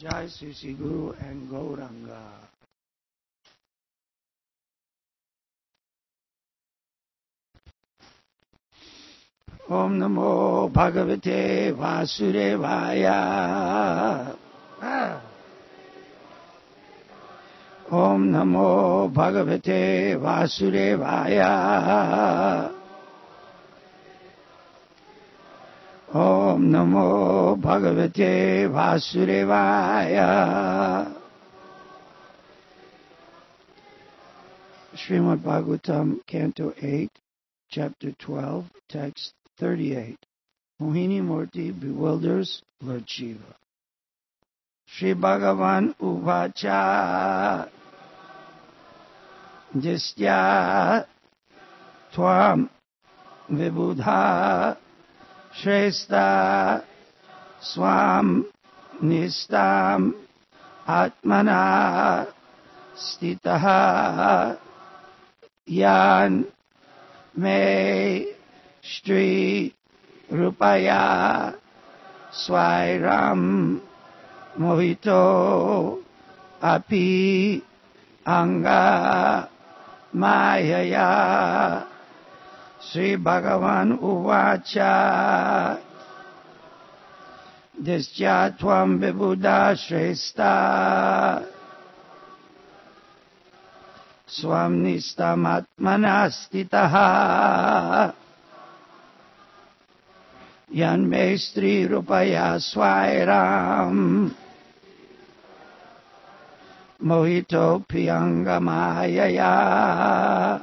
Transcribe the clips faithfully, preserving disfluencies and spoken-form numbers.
Jai Sri Sri Guru and Gauranga. Om Namo Bhagavate Vasudevaya. Ah. Om Namo Bhagavate Vasudevaya. Om Namo Bhagavate Vasudevaya. Srimad Bhagavatam, Canto eight, Chapter twelve, Text thirty-eight. Mohini Murti bewilders Lord Shiva. Shri Bhagavan Uvacha Jistya Tvam Vibudha Shrestha Swam Nistam Atmana Stitaha Yan Me Shri Rupaya Swairam Mohito Api Anga Mayaya. Sri Bhagavan Uvacha Disya Tvam Vibudha Shrestha Swam Nistam Atmana Stitaha Yan Me Shri Rupaya Swairam Mohito Piyangamayaya.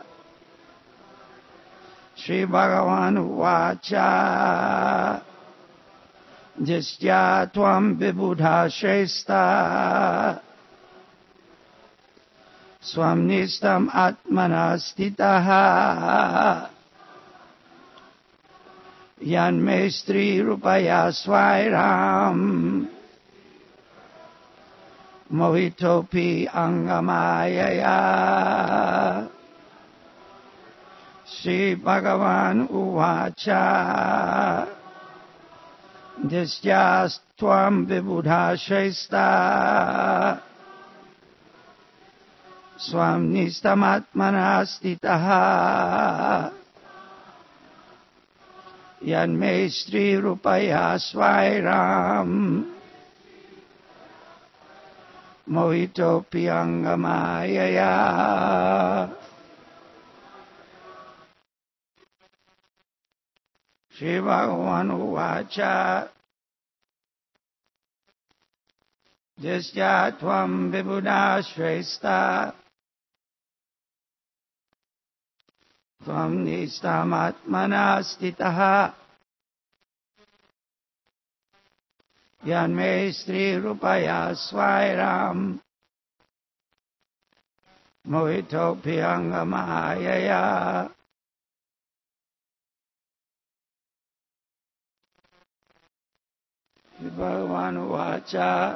Shri Bhagavan Uvacha Jistya Tvam Vibudha Shrestha Swam Nistam Atmana Stitaha Yan Me Shri Rupaya Swairam Mohitopi Angamayaya. Shri Bhagavan Uvacha Disya Tvam Vibudha Shrestha Swam Nistam Atmana Stitaha Yan Me Shri Rupaya Swairam Mohito Piyangamayaya. Shri Bhagavan Uvacha Disya Tvam Vibudha Shrestha Tvam Nistam Atmana Stitaha Yan Me Shri Rupaya Swairam Mohito Piyangamayaya. Bhagavan Uvacha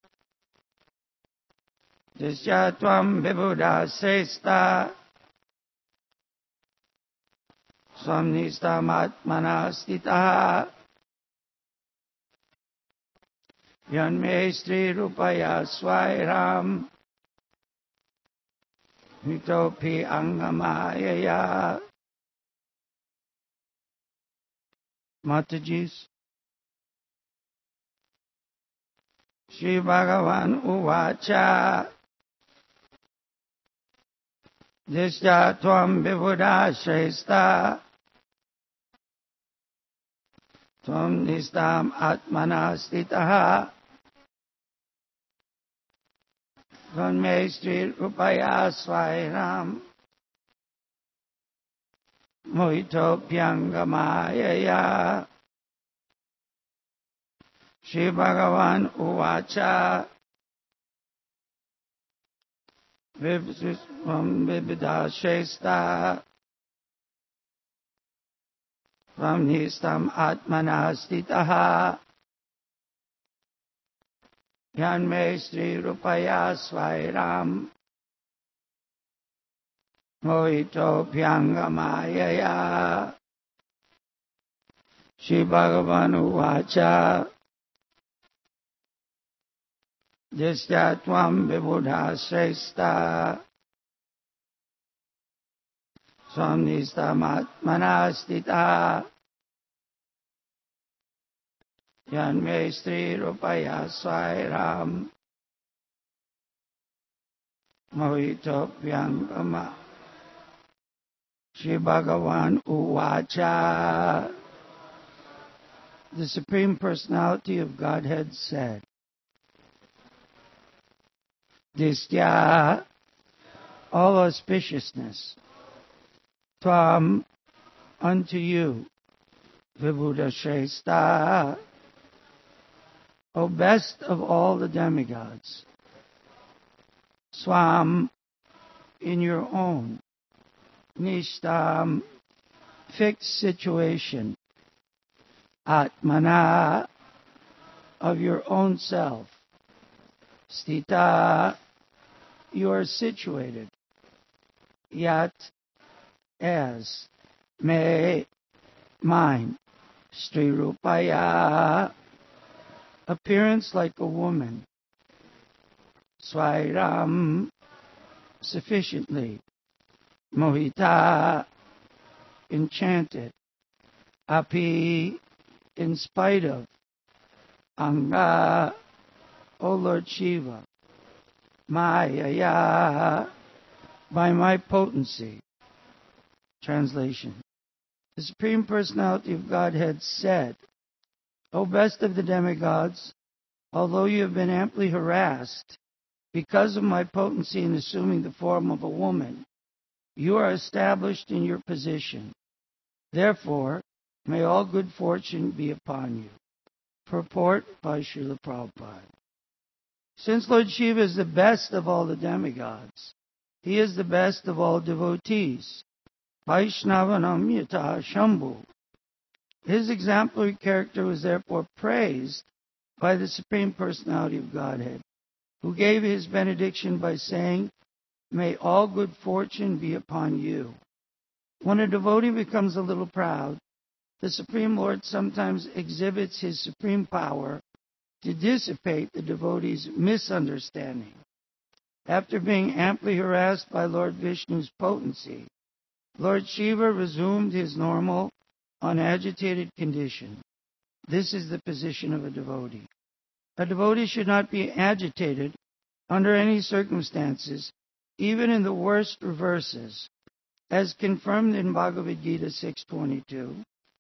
Disya Tvam Vibudha Shrestha Swam Nistam Atmana Stitaha Yan Me Shri Rupaya Swairam Mitopi Angamayaya. Matajis. Shri Bhagavan Uvacha Disya Tvam Vibudha Shrestha Tvam Nistam Atmana Stitaha Yan Me Shri Rupaya Swairam Mohito Piyangamayaya. Shri Bhagavan Uvacha Vibudha Shrestha Tvam Nistam Atmana Stitaha Yan Me Shri Rupaya Swairam Mohito Piyangamayaya. Shri Bhagavan Uvacha Disya tvam vibudha shrestha swam nistam atmana stita yanme stri rupaya swairam mohito vyangama. Shri Bhagavan Uvacha. The Supreme Personality of Godhead said, Distya, all auspiciousness, Tvam, unto you, Vibhuda Shrestha, O best of all the demigods, Swam, in your own, Nishtam, fixed situation, Atmana, of your own self, Stita, you are situated, Yat, as, Me, mine, Strirupaya, appearance like a woman, Swairam, sufficiently, Mohita, enchanted, Api, in spite of, Anga, O Lord Shiva, Maya, by my potency. Translation. The Supreme Personality of Godhead said, O best of the demigods, although you have been amply harassed because of my potency in assuming the form of a woman, you are established in your position. Therefore, may all good fortune be upon you. Purport by Srila Prabhupada. Since Lord Shiva is the best of all the demigods, he is the best of all devotees. Vaishnavanam yata Shambhu. His exemplary character was therefore praised by the Supreme Personality of Godhead, who gave his benediction by saying, May all good fortune be upon you. When a devotee becomes a little proud, the Supreme Lord sometimes exhibits his supreme power to dissipate the devotee's misunderstanding. After being amply harassed by Lord Vishnu's potency, Lord Shiva resumed his normal, unagitated condition. This is the position of a devotee. A devotee should not be agitated under any circumstances, even in the worst reverses, as confirmed in Bhagavad Gita six twenty-two.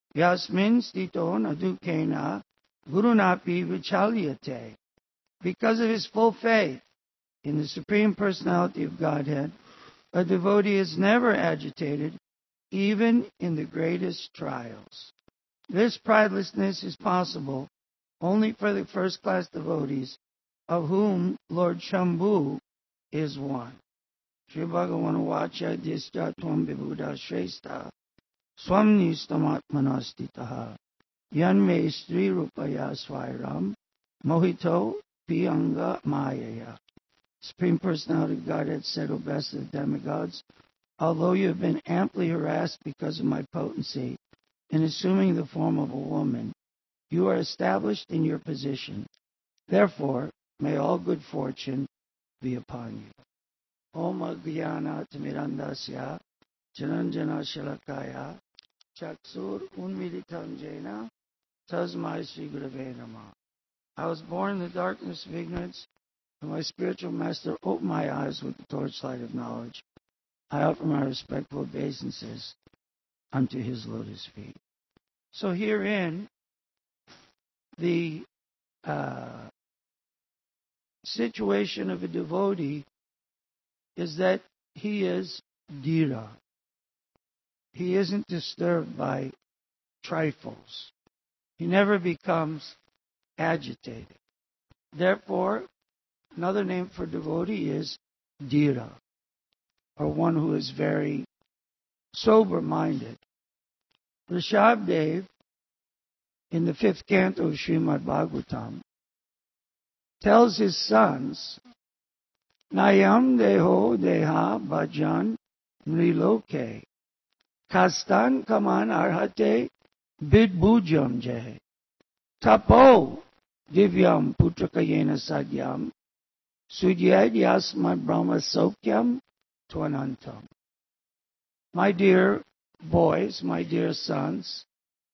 Yasmin stito nadukena gurunapi vichalyate. Because of his full faith in the Supreme Personality of Godhead, a devotee is never agitated, even in the greatest trials. This pridelessness is possible only for the first-class devotees, of whom Lord Shambhu is one. Shri Bhagavan Vacha Disya Tvam Vibhuda Shrestha Swam Nistam Atmanastitaha Yanme Stri Rupaya Swairam Mohito Piyanga Mayaya. Supreme Personality of Godhead said, O best of the demigods, although you have been amply harassed because of my potency in assuming the form of a woman, you are established in your position. Therefore, may all good fortune be upon you. Om Agyana Tamirandasya Jananjana Shalakaya Chaksur Unmilitam Jena Tasmai Sri Gurave Namah. I was born in the darkness of ignorance, and my spiritual master opened my eyes with the torchlight of knowledge. I offer my respectful obeisances unto his lotus feet. So herein, the uh, situation of a devotee is that he is dhira. He isn't disturbed by trifles. He never becomes agitated. Therefore, another name for devotee is dhira, or one who is very sober-minded. Rishabdev, in the fifth canto of Srimad Bhagavatam, tells his sons, Nayam deho deha bhajan nriloke, kastan kaman arhate bidbujam jahe, tapo divyam putrakayena sagyam Sudyad yasmad Brahma sokyam twanantam. My dear boys, my dear sons,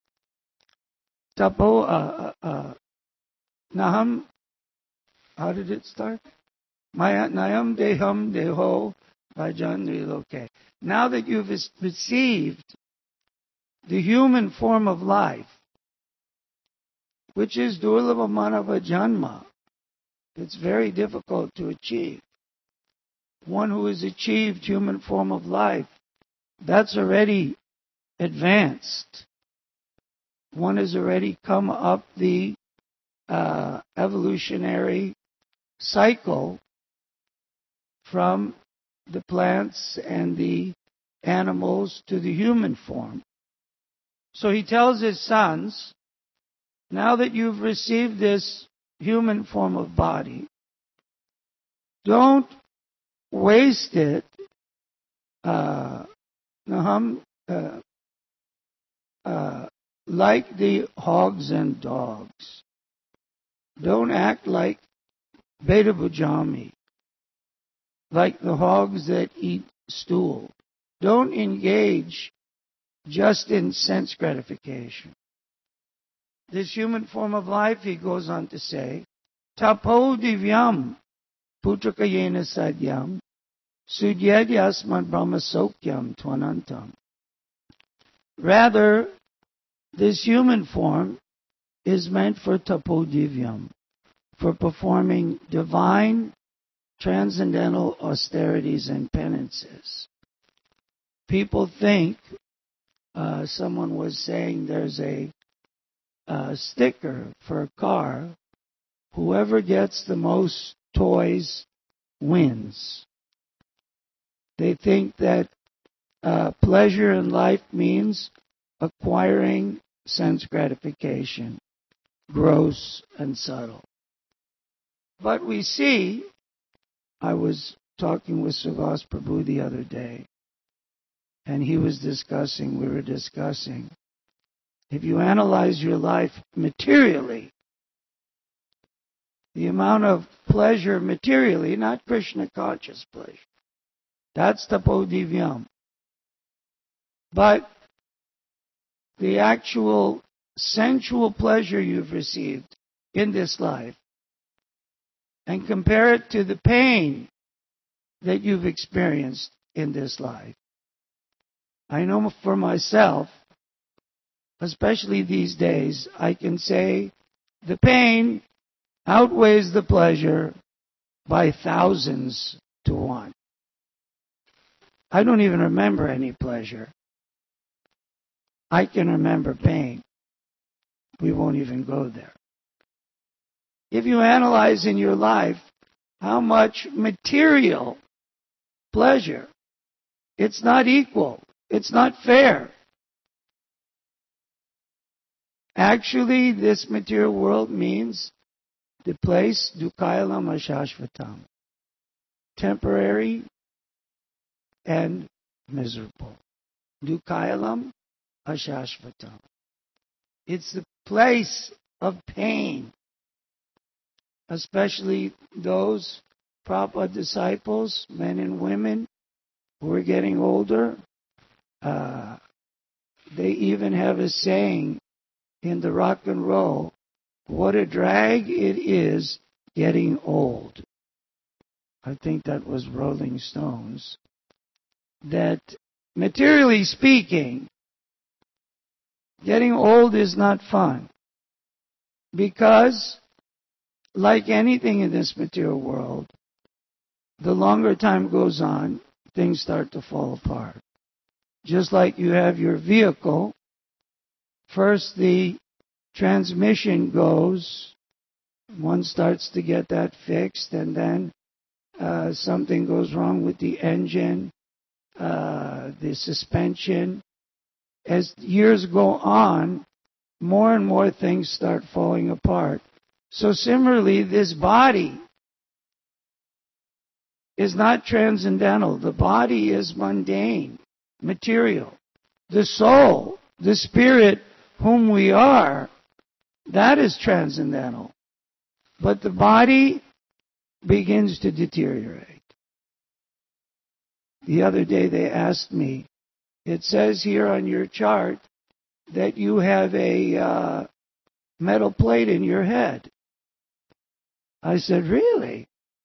tapo, uh, uh, uh, naham, how did it start? Maya nayam deham deho bhajan riloke. Now that you've received the human form of life, which is durlabha manava janma, it's very difficult to achieve. One who has achieved human form of life, that's already advanced. One has already come up the uh, evolutionary cycle from the plants and the animals to the human form. So he tells his sons, now that you've received this human form of body, don't waste it uh, naham, uh, uh, like the hogs and dogs. Don't act like Beta Bujami, like the hogs that eat stool. Don't engage just in sense gratification. This human form of life, he goes on to say, tapo divyam putrakayena sadyam sudyadyasmad brahma sokyam twanantam. Rather, this human form is meant for tapo divyam, for performing divine transcendental austerities and penances. People think, uh, someone was saying there's a, a sticker for a car, whoever gets the most toys wins. They think that uh, pleasure in life means acquiring sense gratification, gross and subtle. But we see, I was talking with Suvas Prabhu the other day, and he was discussing, we were discussing, if you analyze your life materially, the amount of pleasure materially, not Krishna conscious pleasure, that's tapo divyam. But the actual sensual pleasure you've received in this life, and compare it to the pain that you've experienced in this life. I know for myself, especially these days, I can say the pain outweighs the pleasure by thousands to one. I don't even remember any pleasure. I can remember pain. We won't even go there. If you analyze in your life how much material pleasure, it's not equal. It's not fair. Actually, this material world means the place dukkhayalam ashashvatam, temporary and miserable. Dukkhayalam ashashvatam. It's the place of pain, especially those Prabhupada disciples, men and women who are getting older. Uh, they even have a saying in the rock and roll, what a drag it is getting old. I think that was Rolling Stones. That materially speaking, getting old is not fun. Because, like anything in this material world, the longer time goes on, things start to fall apart. Just like you have your vehicle, first the transmission goes, one starts to get that fixed, and then uh, something goes wrong with the engine, uh, the suspension. As years go on, more and more things start falling apart. So similarly, this body is not transcendental. The body is mundane, material. The soul, the spirit whom we are, that is transcendental. But the body begins to deteriorate. The other day they asked me, it says here on your chart that you have a uh, metal plate in your head. I said, really?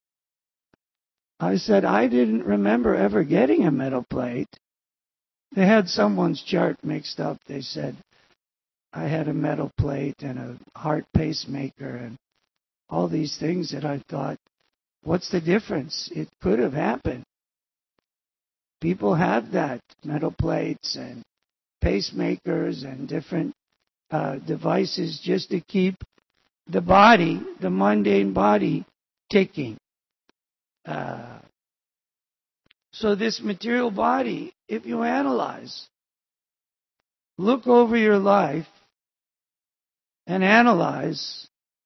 I said, I didn't remember ever getting a metal plate. They had someone's chart mixed up. They said I had a metal plate and a heart pacemaker and all these things that I thought, what's the difference? It could have happened. People have that, metal plates and pacemakers and different uh, devices just to keep the body, the mundane body, ticking. Uh, so this material body, if you analyze, look over your life and analyze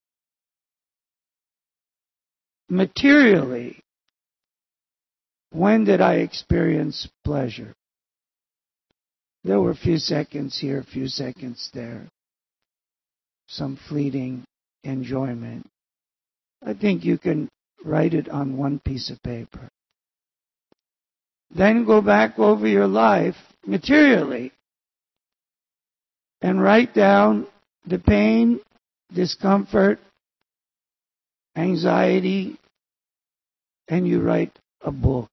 materially, when did I experience pleasure? There were a few seconds here, a few seconds there, some fleeting enjoyment. I think you can write it on one piece of paper. Then go back over your life materially and write down the pain, discomfort, anxiety, and you write a book.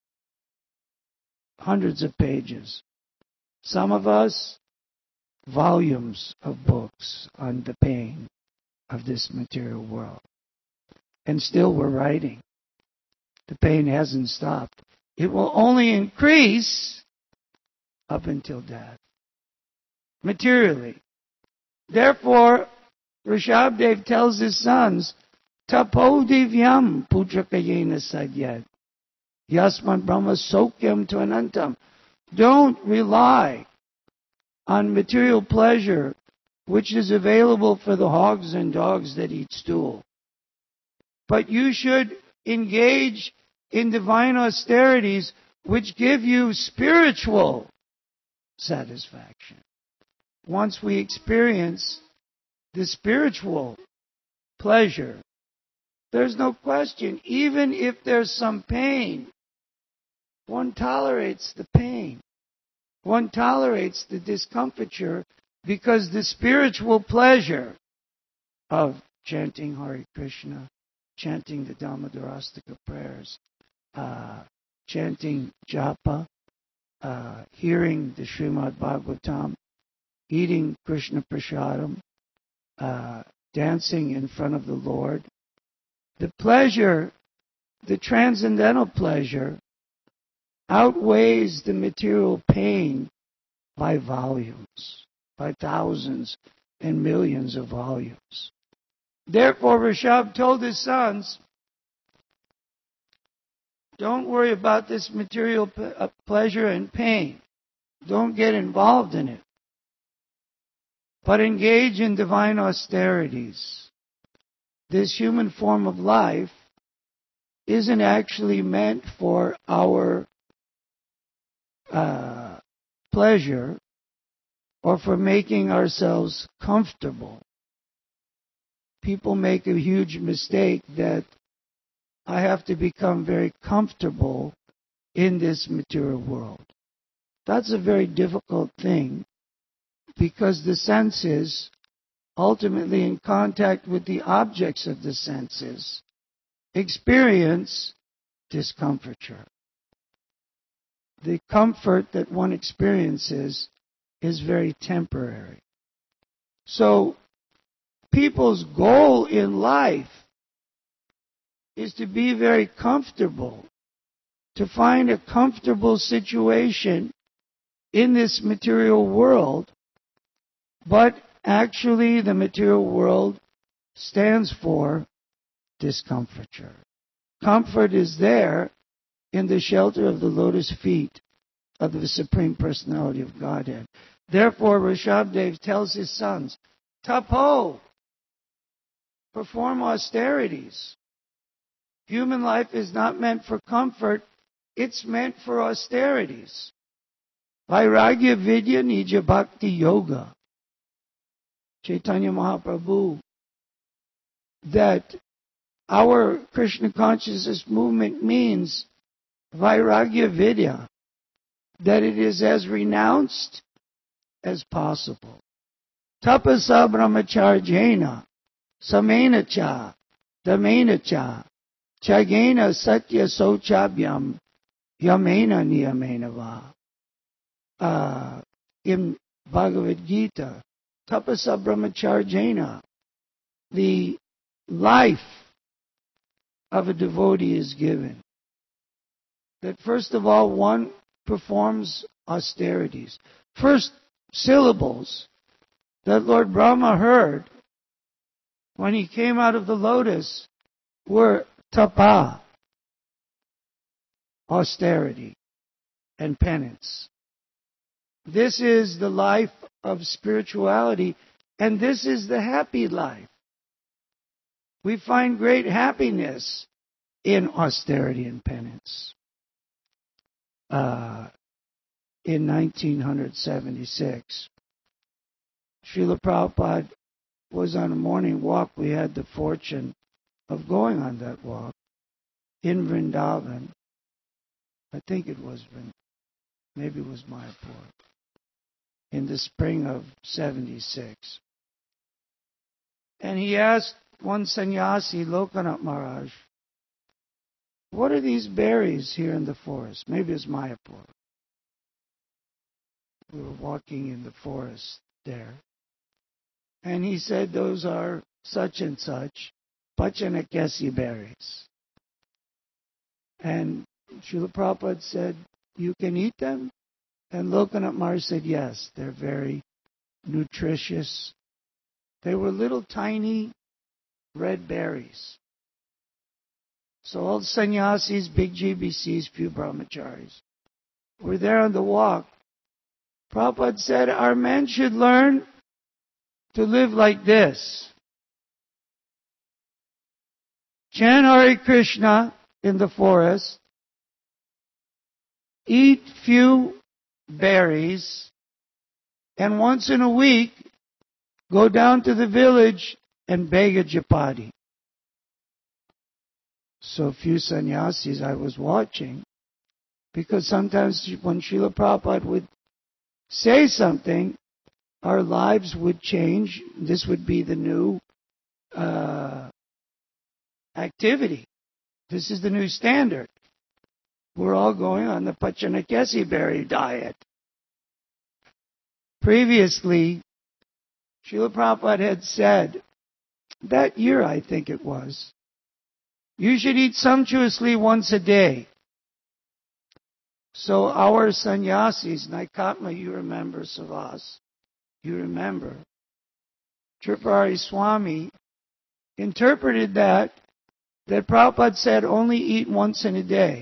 Hundreds of pages. Some of us, volumes of books on the pain of this material world. And still we're writing. The pain hasn't stopped. It will only increase up until death. Materially. Therefore, Rishabdev tells his sons, Tapo divyam putrakayena sadyat. Yasman brahma sokyam tvanantam. Don't rely on material pleasure which is available for the hogs and dogs that eat stool. But you should engage in divine austerities which give you spiritual satisfaction. Once we experience the spiritual pleasure, there's no question, even if there's some pain, one tolerates the pain. One tolerates the discomfiture because the spiritual pleasure of chanting Hare Krishna, chanting the Dhammadarastika prayers, uh, chanting japa, uh, hearing the Srimad Bhagavatam, eating Krishna Prasadam, uh, dancing in front of the Lord. The pleasure, the transcendental pleasure, outweighs the material pain by volumes, by thousands and millions of volumes. Therefore, Rishabh told his sons, don't worry about this material pleasure and pain. Don't get involved in it. But engage in divine austerities. This human form of life isn't actually meant for our uh, pleasure or for making ourselves comfortable. People make a huge mistake that I have to become very comfortable in this material world. That's a very difficult thing because the senses, ultimately in contact with the objects of the senses, experience discomfiture. The comfort that one experiences is very temporary. So, people's goal in life is to be very comfortable, to find a comfortable situation in this material world, but actually the material world stands for discomfiture. Comfort is there in the shelter of the lotus feet of the Supreme Personality of Godhead. Therefore, Rishabdev tells his sons, Tapo, perform austerities. Human life is not meant for comfort, it's meant for austerities. Vairagya Vidya Nija Bhakti Yoga. Chaitanya Mahaprabhu, that our Krishna consciousness movement means Vairagya Vidya, that it is as renounced as possible. Tapasa brahmacharjena, samena cha, damena cha, chagena satya sochabhyam, yamena niyamena va. Uh, in Bhagavad Gita, tapasa brahmacharjena, the life of a devotee is given. That first of all, one performs austerities. First syllables that Lord Brahma heard when he came out of the lotus were tapa, austerity and penance. This is the life of spirituality, and this is the happy life. We find great happiness in austerity and penance. Uh, in nineteen seventy-six, Srila Prabhupada was on a morning walk. We had the fortune of going on that walk in Vrindavan. I think it was Vrindavan. Maybe it was Mayapur. In the spring of seventy-six. And he asked one sannyasi, Lokanath Maharaj, what are these berries here in the forest? Maybe it's Mayapur. We were walking in the forest there. And he said, those are such and such Pachanakesi berries. And Srila Prabhupada said, you can eat them? And Lokanath Maharaj said, yes, they're very nutritious. They were little tiny red berries. So all sannyasis, big G B Cs, few brahmacharis were there on the walk. Prabhupada said, our men should learn to live like this. Chant Hare Krishna in the forest, eat few berries, and once in a week, go down to the village and beg a chapati. So a few sannyasis I was watching, because sometimes when Srila Prabhupada would say something, our lives would change. This would be the new uh, activity. This is the new standard. We're all going on the Pachanakesi berry diet. Previously, Srila Prabhupada had said, that year I think it was, you should eat sumptuously once a day. So our sannyasis, Naikatma, you remember, Savas, you remember, Tripurari Swami interpreted that, that Prabhupada said only eat once in a day.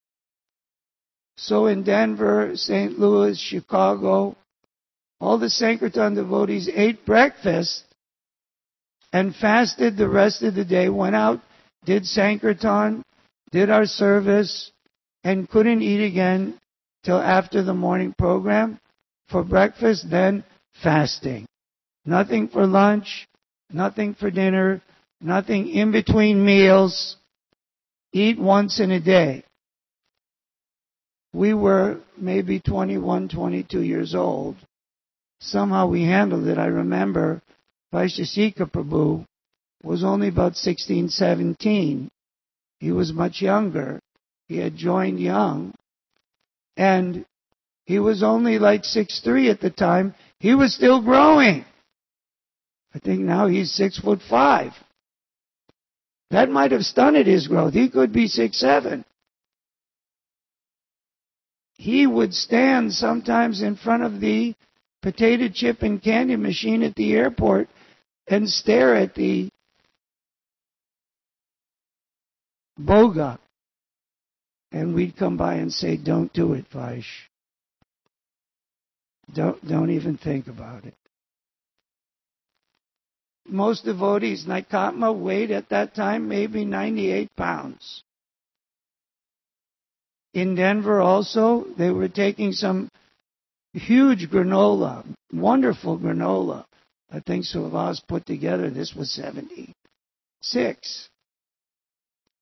So in Denver, Saint Louis, Chicago, all the Sankirtan devotees ate breakfast and fasted the rest of the day, went out, did Sankirtan, did our service, and couldn't eat again till after the morning program for breakfast, then fasting. Nothing for lunch, nothing for dinner, nothing in between meals. Eat once in a day. We were maybe twenty-one, twenty-two years old. Somehow we handled it. I remember Vaisheshika Prabhu was only about sixteen, seventeen. He was much younger. He had joined young. And he was only like six three at the time. He was still growing. I think now he's six foot five. That might have stunted his growth. He could be six seven. He would stand sometimes in front of the potato chip and candy machine at the airport and stare at the boga. And we'd come by and say, don't do it, Vaish. Don't, don't even think about it. Most devotees, Naikatma, weighed at that time maybe ninety-eight pounds. In Denver also, they were taking some huge granola, wonderful granola. I think Savas put together, this was seventy-six.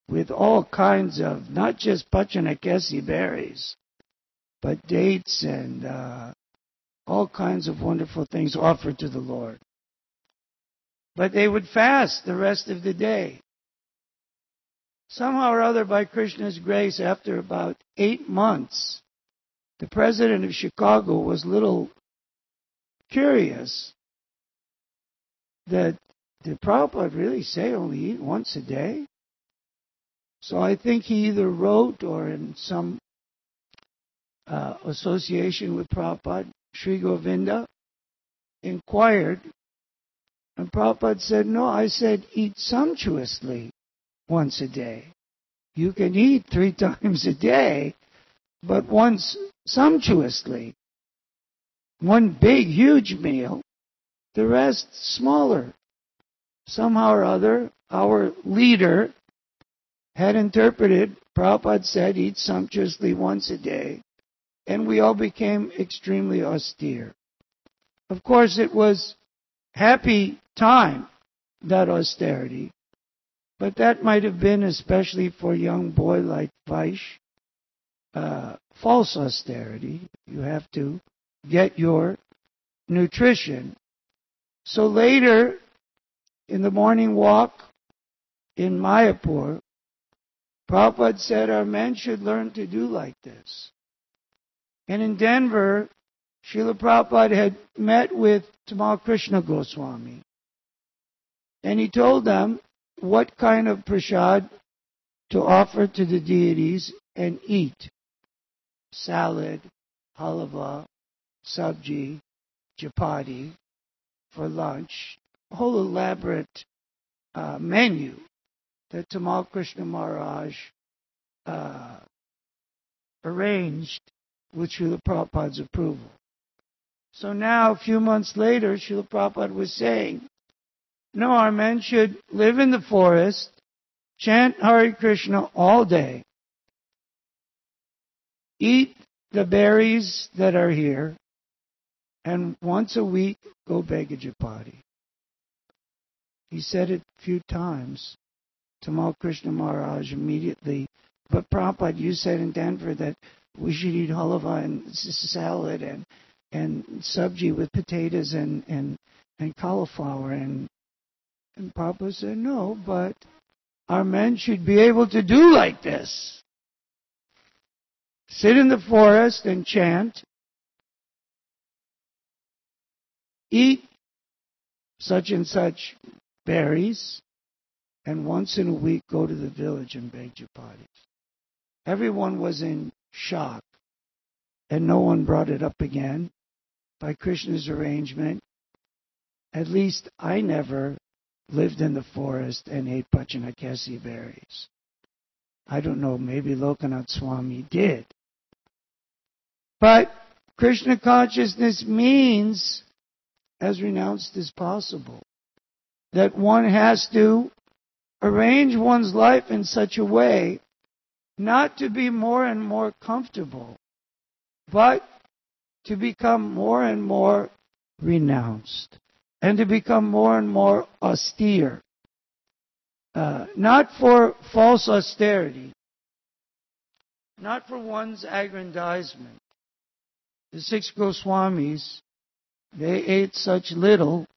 with all kinds of, not just Pachanakesi berries, but dates and uh, all kinds of wonderful things offered to the Lord. But they would fast the rest of the day. Somehow or other, by Krishna's grace, after about eight months, the president of Chicago was a little curious that did Prabhupada really say only eat once a day? So I think he either wrote or in some uh, association with Prabhupada, Sri Govinda, inquired, and Prabhupada said, no, I said eat sumptuously once a day. You can eat three times a day, but once sumptuously. One big, huge meal, the rest smaller. Somehow or other, our leader had interpreted, Prabhupada said, eat sumptuously once a day, and we all became extremely austere. Of course, it was happy time, that austerity, but that might have been, especially for a young boy like Vaish, uh, false austerity. You have to get your nutrition. So later, in the morning walk in Mayapur, Prabhupada said our men should learn to do like this. And in Denver, Srila Prabhupada had met with Tamal Krishna Goswami. And he told them what kind of prasad to offer to the deities and eat. Salad, halava, sabji, chapati for lunch. A whole elaborate uh, menu that Tamal Krishna Maharaj uh, arranged with Srila Prabhupada's approval. So now, a few months later, Srila Prabhupada was saying, no, our men should live in the forest, chant Hare Krishna all day, eat the berries that are here, and once a week go beg a chapati. He said it a few times. Tamal Krishna Maharaj immediately, but Prabhupada, you said in Denver that we should eat halava and salad and and sabji with potatoes and, and, and cauliflower. And, and Prabhupada said, no, but our men should be able to do like this. Sit in the forest and chant. Eat such and such berries. And once in a week go to the village and beg chapatis. Everyone was in shock. And no one brought it up again. By Krishna's arrangement, at least I never lived in the forest and ate Pachanakesi berries. I don't know, maybe Lokanath Swami did. But Krishna consciousness means, as renounced as possible, that one has to arrange one's life in such a way not to be more and more comfortable, but to become more and more renounced and to become more and more austere. Uh, not for false austerity, not for one's aggrandizement. The six Goswamis, they ate such little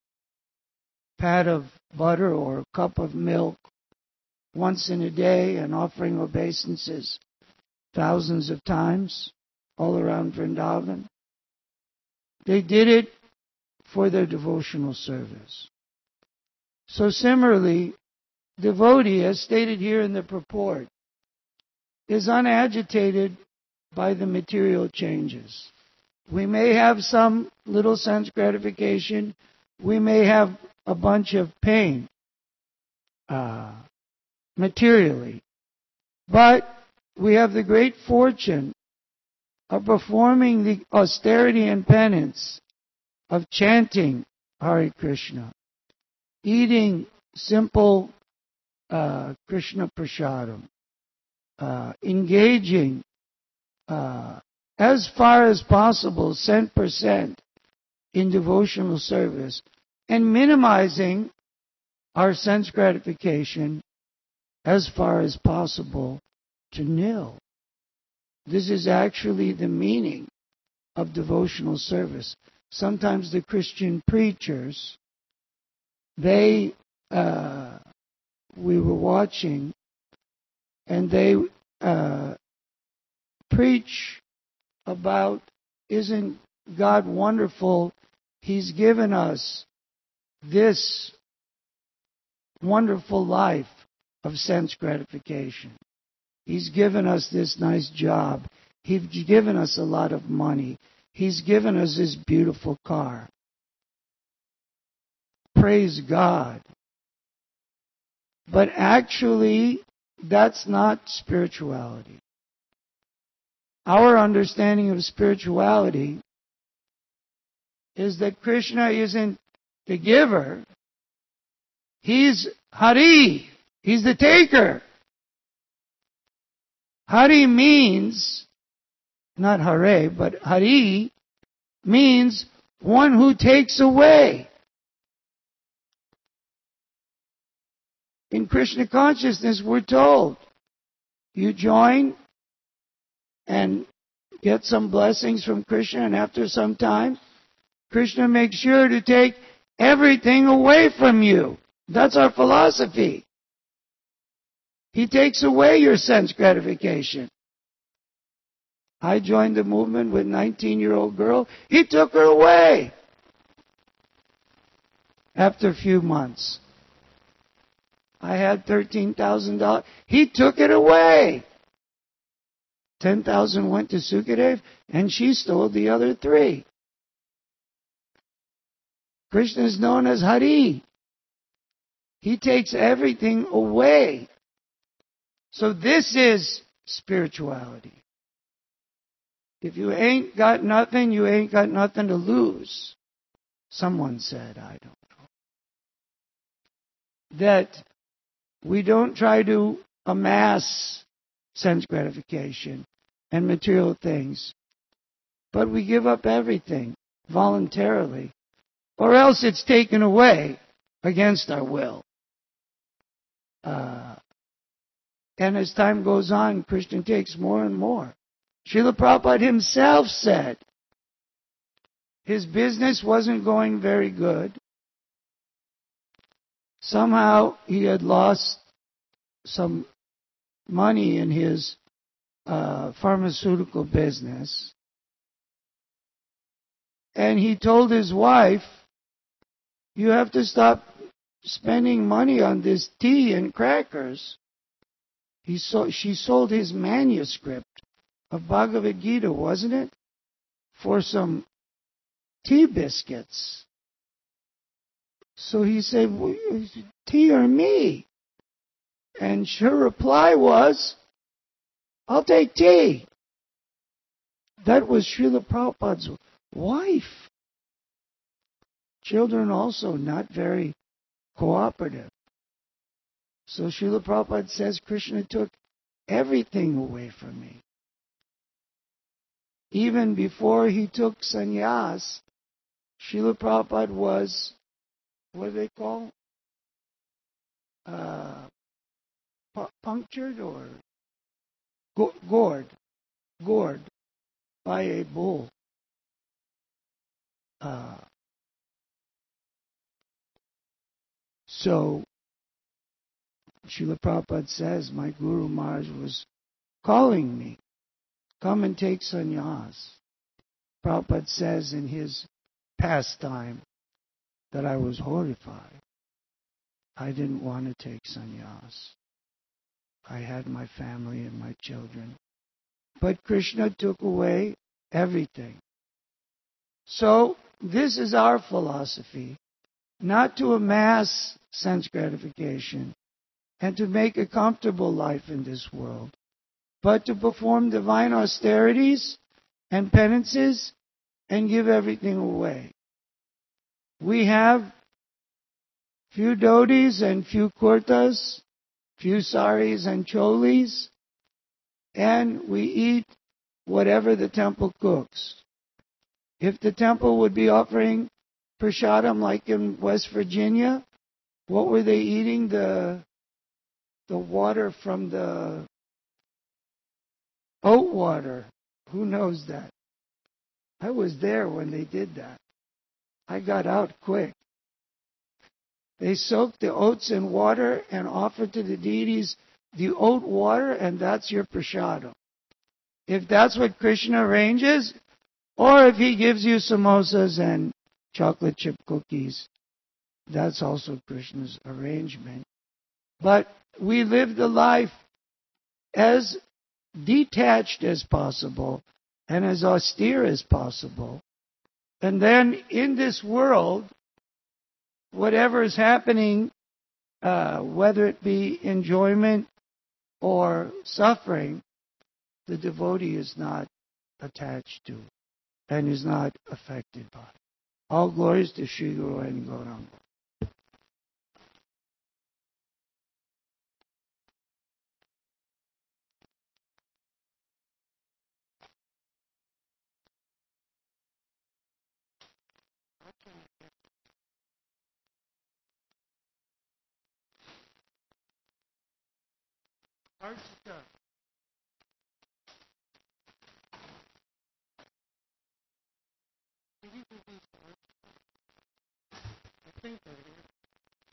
pat of butter or a cup of milk once in a day and offering obeisances thousands of times all around Vrindavan. They did it for their devotional service. So similarly, devotee, as stated here in the purport, is unagitated by the material changes. We may have some little sense gratification. We may have a bunch of pain uh, materially. But we have the great fortune of performing the austerity and penance of chanting Hare Krishna, eating simple uh, Krishna prasadam, uh, engaging uh, as far as possible, cent per cent, in devotional service, and minimizing our sense gratification as far as possible to nil. This is actually the meaning of devotional service. Sometimes the Christian preachers, they, uh, we were watching, and they uh, preach about, isn't God wonderful? He's given us this wonderful life of sense gratification. He's given us this nice job. He's given us a lot of money. He's given us this beautiful car. Praise God. But actually, that's not spirituality. Our understanding of spirituality is that Krishna isn't the giver. He's Hari. He's the taker. Hari means, not Hare, but Hari means one who takes away. In Krishna consciousness, we're told, you join and get some blessings from Krishna, and after some time, Krishna makes sure to take everything away from you. That's our philosophy. He takes away your sense gratification. I joined the movement with a nineteen-year-old girl. He took her away after a few months. I had thirteen thousand dollars. He took it away. ten thousand dollars went to Sukadev, and she stole the other three. Krishna is known as Hari. He takes everything away. So this is spirituality. If you ain't got nothing, you ain't got nothing to lose. Someone said, I don't know. That we don't try to amass sense gratification and material things, but we give up everything voluntarily, or else it's taken away against our will. Uh, and as time goes on, Krishna takes more and more. Srila Prabhupada himself said his business wasn't going very good. Somehow he had lost some money in his uh, pharmaceutical business. And he told his wife, you have to stop spending money on this tea and crackers. He so, she sold his manuscript of Bhagavad Gita, wasn't it? For some tea biscuits. So he said, well, tea or me? And her reply was, I'll take tea. That was Srila Prabhupada's wife. Children also not very cooperative. So Srila Prabhupada says Krishna took everything away from me. Even before he took sannyas, Srila Prabhupada was, what do they call? Uh, pu- punctured or go- gored, gored by a bull. Uh, so, Srila Prabhupada says, my Guru Maharaj was calling me, come and take sannyas. Prabhupada says in his pastime that I was horrified. I didn't want to take sannyas. I had my family and my children. But Krishna took away everything. So, this is our philosophy. Not to amass sense gratification and to make a comfortable life in this world, but to perform divine austerities and penances and give everything away. We have few dhotis and few kurtas, few saris and cholis, and we eat whatever the temple cooks. If the temple would be offering prasadam like in West Virginia, what were they eating? The the water from the oat water. Who knows that? I was there when they did that. I got out quick. They soaked the oats in water and offered to the deities the oat water, and that's your prashadam. If that's what Krishna arranges, or if he gives you samosas and chocolate chip cookies, that's also Krishna's arrangement. But we live the life as detached as possible and as austere as possible. And then in this world, whatever is happening, uh, whether it be enjoyment or suffering, the devotee is not attached to and is not affected by. All glories to Sri Guru and Gauranga. Archita. I think